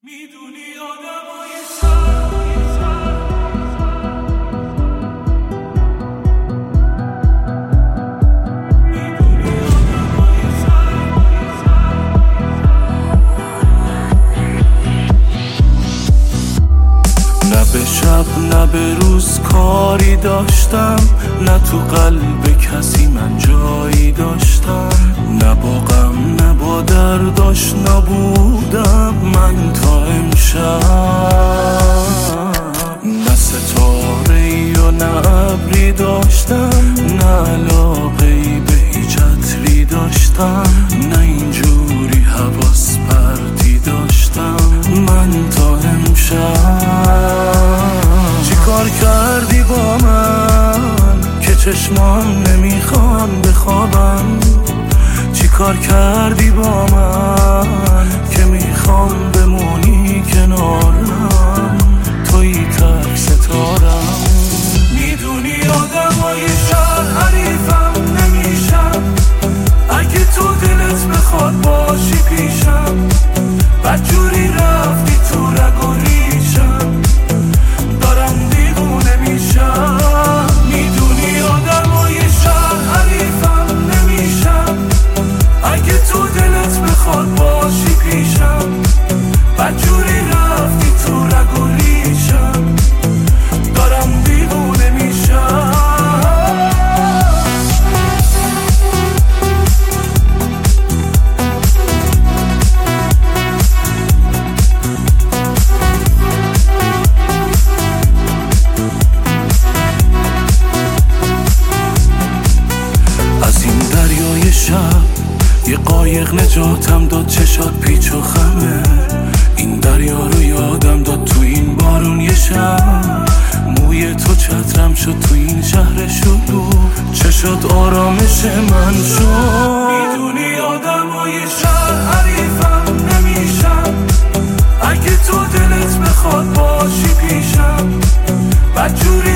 میدونی نه به شب نه به روز کاری داشتم، نه تو قلب کسی من جایی داشتم، نه با غم نه با درد آشنا بودم من تا امشب. نه ستاره‌ای و نه ابری داشتم، نه علاقه‌ای به هیچ عطری داشتم، نه اینجوری حواس پرتی داشتم من تا امشب. چی کار کردی با من که چشمان نمیخوان بخوابم؟ چی کار کردی با من که میخوام بمونی کنارم؟ توی تک ستارم. میدونی آدمای شهر حریفم نمیشم، اگه تو دلت بخواد باشی پیشم، بدجوری رفتی تو رگ و ریشم، دارم دیوونه میشم. میدونی آدمای شهر حریفم نمیشم، اگه تو دلت بخواد باشی پیشم، بدجوری رفتی تو رگ و ریشم، دارم دیوونه میشم. از این دریای شب یه قایق نجاتم داد، چشات پیچ و خمه، این دریا رو یادم داد تو این بارون یه شب. موی تو چترم شد تو این شهر شلوغ، چشات آرامش من شد. میدونی آدمای شهر حریفم نمیشم، اگه تو دلت بخواد باشی پیشم، بدجوری